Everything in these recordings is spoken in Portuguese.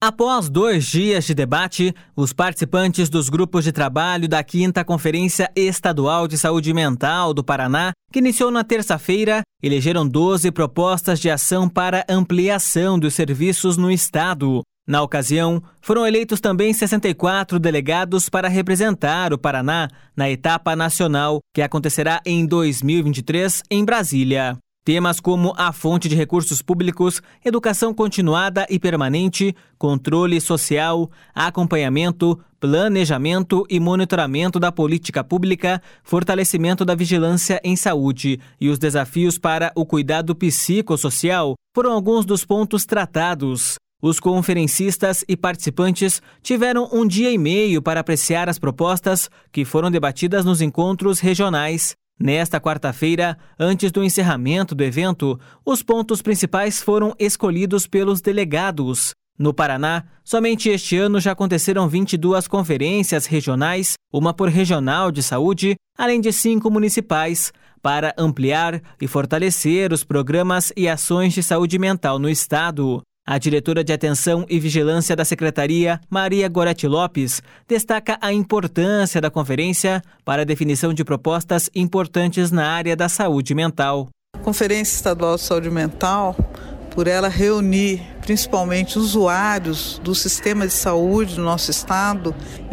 Após 2 dias de debate, os participantes dos grupos de trabalho da 5ª Conferência Estadual de Saúde Mental do Paraná, que iniciou na terça-feira, elegeram 12 propostas de ação para ampliação dos serviços no estado. Na ocasião, foram eleitos também 64 delegados para representar o Paraná na etapa nacional, que acontecerá em 2023 em Brasília. Temas como a fonte de recursos públicos, educação continuada e permanente, controle social, acompanhamento, planejamento e monitoramento da política pública, fortalecimento da vigilância em saúde e os desafios para o cuidado psicossocial foram alguns dos pontos tratados. Os conferencistas e participantes tiveram 1 dia e meio para apreciar as propostas que foram debatidas nos encontros regionais. Nesta quarta-feira, antes do encerramento do evento, os pontos principais foram escolhidos pelos delegados. No Paraná, somente este ano já aconteceram 22 conferências regionais, uma por regional de saúde, além de 5 municipais, para ampliar e fortalecer os programas e ações de saúde mental no estado. A diretora de Atenção e Vigilância da Secretaria, Maria Goretti Lopes, destaca a importância da conferência para a definição de propostas importantes na área da saúde mental. A Conferência Estadual de Saúde Mental, por ela reunir principalmente usuários do sistema de saúde do nosso estado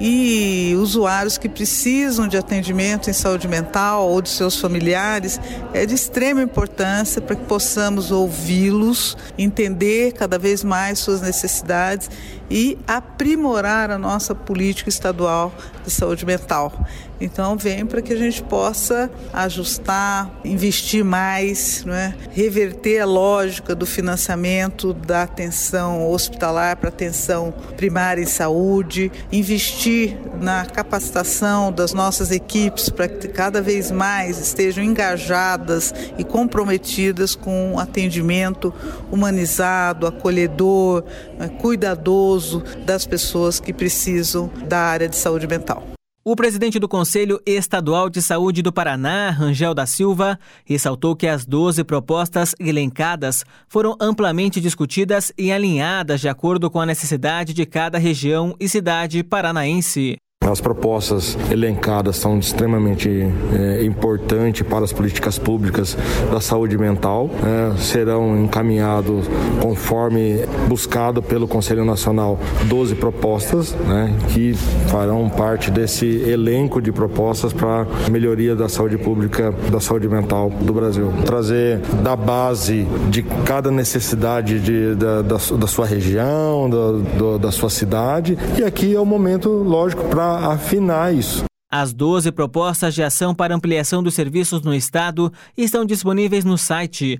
e usuários que precisam de atendimento em saúde mental ou de seus familiares, é de extrema importância para que possamos ouvi-los, entender cada vez mais suas necessidades e aprimorar a nossa política estadual de saúde mental. Então vem para que a gente possa ajustar, investir mais, reverter a lógica do financiamento da atenção hospitalar para atenção primária em saúde, investir na capacitação das nossas equipes para que cada vez mais estejam engajadas e comprometidas com atendimento humanizado, acolhedor, cuidadoso das pessoas que precisam da área de saúde mental. O presidente do Conselho Estadual de Saúde do Paraná, Rangel da Silva, ressaltou que as 12 propostas elencadas foram amplamente discutidas e alinhadas de acordo com a necessidade de cada região e cidade paranaense. As propostas elencadas são extremamente importantes para as políticas públicas da saúde mental. Serão encaminhados, conforme buscado pelo Conselho Nacional, 12 propostas, que farão parte desse elenco de propostas para a melhoria da saúde pública, da saúde mental do Brasil. Trazer da base de cada necessidade da sua região, da sua cidade. E aqui é o momento, lógico, para afinar isso. As 12 propostas de ação para ampliação dos serviços no estado estão disponíveis no site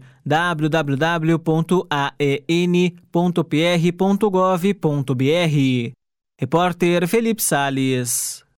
www.aen.pr.gov.br. Repórter Felipe Salles.